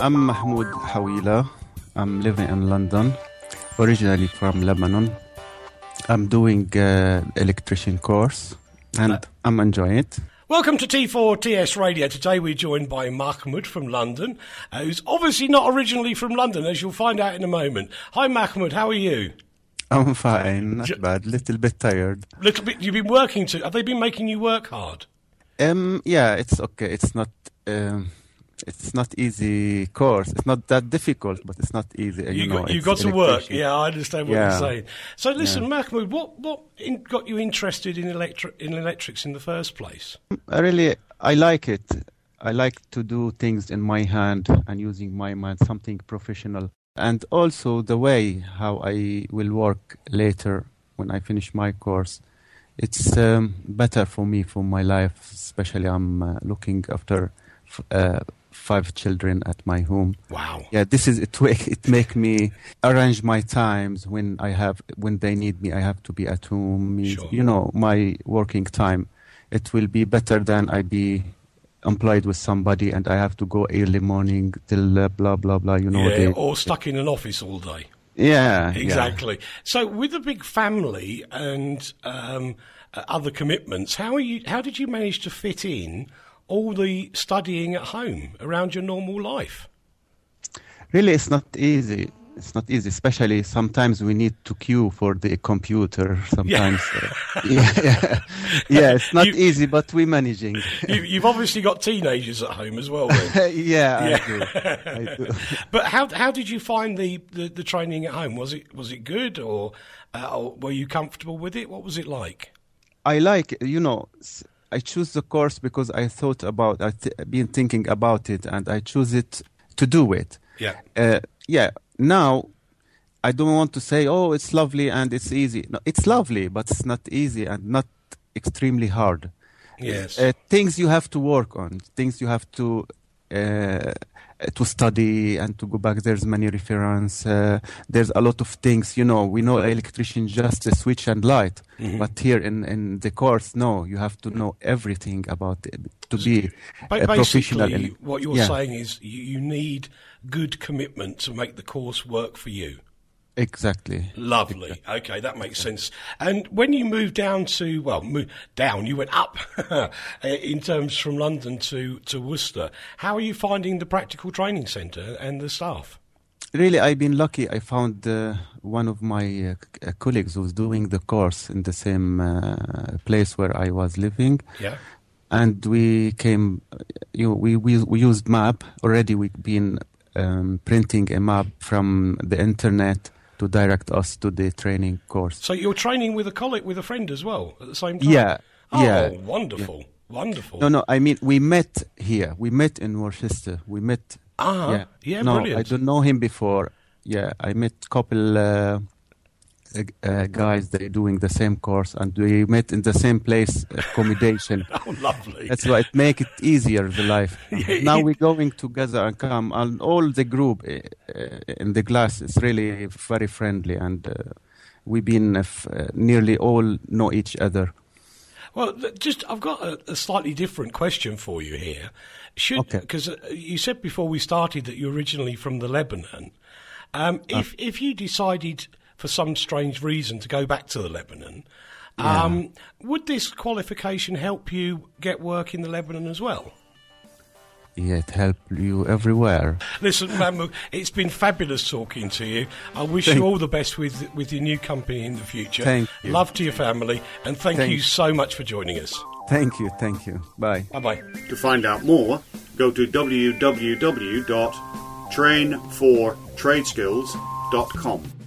I'm Mahmoud Hawila. I'm living in London, originally from Lebanon. I'm doing electrician course, and I'm enjoying it. Welcome to T4TS Radio. Today we're joined by Mahmoud from London, who's obviously not originally from London, as you'll find out in a moment. Hi Mahmoud, how are you? I'm fine, not bad, little bit tired. Little bit. You've been working too. Have they been making you work hard? Yeah, it's okay. It's not easy course. It's not that difficult, but it's not easy. You've got to work. Yeah, I understand what you're saying. So listen, Mahmoud, what got you interested in electrics in the first place? I like it. I like to do things in my hand and using my mind, something professional. And also the way how I will work later when I finish my course. It's better for me, for my life, especially I'm looking after 5 children at my home. Wow. Yeah, it make me arrange my times when they need me. I have to be at home. Sure. My working time. It will be better than I be employed with somebody and I have to go early morning till blah blah blah. Or stuck in an office all day. Yeah, exactly. Yeah. So, with a big family and other commitments, how did you manage to fit in all the studying at home around your normal life? Really, it's not easy. It's not easy, especially sometimes we need to queue for the computer. Sometimes, it's not easy, but we're managing. You've obviously got teenagers at home as well, then. Yeah. I do. But how did you find the training at home? Was it good, or were you comfortable with it? What was it like? I like, I choose the course because I thought about, I've been thinking about it, and I choose it to do it. Yeah. Now, I don't want to say, oh, it's lovely and it's easy. No, it's lovely, but it's not easy and not extremely hard. Yes. Things you have to work on, things you have to study and to go back. There's many reference. There's a lot of things, we know electrician just a switch and light. Mm-hmm. But here in the course, no, you have to know everything about it to be a professional. Basically, what you're saying is you need good commitment to make the course work for you. Exactly. Lovely. Exactly. Okay, that makes sense. And when you moved down you went up in terms from London to Worcester. How are you finding the practical training centre and the staff? Really, I've been lucky. I found one of my colleagues who's doing the course in the same place where I was living. Yeah. And we came, we used map. Already we've been printing a map from the internet to direct us to the training course. So you're training with a friend as well at the same time? Yeah. Wonderful. Yeah. Wonderful. No, I mean, we met here. We met in Worcester. We met. No, brilliant. I don't know him before. Yeah, I met a couple guys that are doing the same course, and we met in the same place, accommodation. Oh, lovely. That's why it make it easier, the life. Now we're going together and come, and all the group in the class is really very friendly, and we've been nearly all know each other. Well, I've got a slightly different question for you here. Because you said before we started that you're originally from the Lebanon. If you decided for some strange reason to go back to the Lebanon, would this qualification help you get work in the Lebanon as well? Yeah, it helps you everywhere. Listen, Mahmoud, it's been fabulous talking to you. I wish you all the best with your new company in the future. Thank you. Love to your family, and thank you so much for joining us. Thank you. Bye. Bye-bye. To find out more, go to www.trainfortradeskills.com.